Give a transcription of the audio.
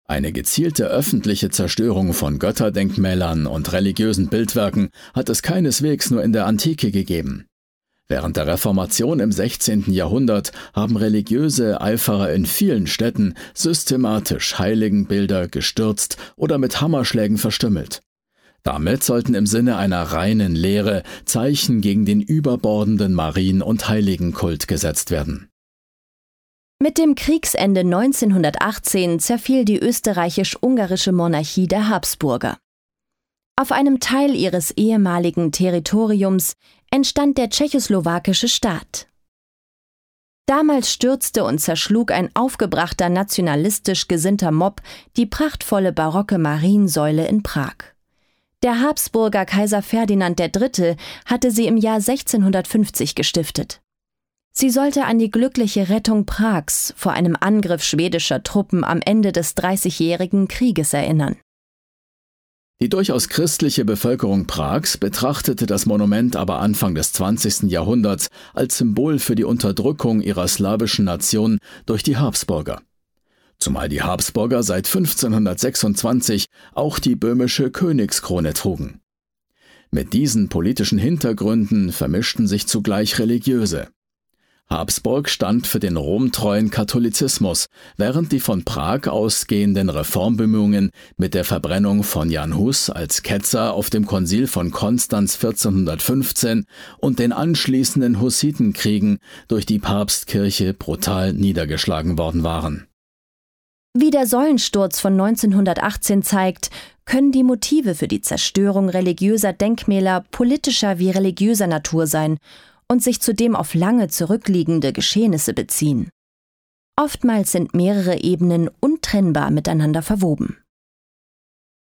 Eine gezielte öffentliche Zerstörung von Götterdenkmälern und religiösen Bildwerken hat es keineswegs nur in der Antike gegeben. Während der Reformation im 16. Jahrhundert haben religiöse Eiferer in vielen Städten systematisch Heiligenbilder gestürzt oder mit Hammerschlägen verstümmelt. Damit sollten im Sinne einer reinen Lehre Zeichen gegen den überbordenden Marien- und Heiligenkult gesetzt werden. Mit dem Kriegsende 1918 zerfiel die österreichisch-ungarische Monarchie der Habsburger. Auf einem Teil ihres ehemaligen Territoriums entstand der tschechoslowakische Staat. Damals stürzte und zerschlug ein aufgebrachter nationalistisch gesinnter Mob die prachtvolle barocke Mariensäule in Prag. Der Habsburger Kaiser Ferdinand III. Hatte sie im Jahr 1650 gestiftet. Sie sollte an die glückliche Rettung Prags vor einem Angriff schwedischer Truppen am Ende des Dreißigjährigen Krieges erinnern. Die durchaus christliche Bevölkerung Prags betrachtete das Monument aber Anfang des 20. Jahrhunderts als Symbol für die Unterdrückung ihrer slawischen Nation durch die Habsburger. Zumal die Habsburger seit 1526 auch die böhmische Königskrone trugen. Mit diesen politischen Hintergründen vermischten sich zugleich religiöse. Habsburg stand für den romtreuen Katholizismus, während die von Prag ausgehenden Reformbemühungen mit der Verbrennung von Jan Hus als Ketzer auf dem Konzil von Konstanz 1415 und den anschließenden Hussitenkriegen durch die Papstkirche brutal niedergeschlagen worden waren. Wie der Säulensturz von 1918 zeigt, können die Motive für die Zerstörung religiöser Denkmäler politischer wie religiöser Natur sein und sich zudem auf lange zurückliegende Geschehnisse beziehen. Oftmals sind mehrere Ebenen untrennbar miteinander verwoben.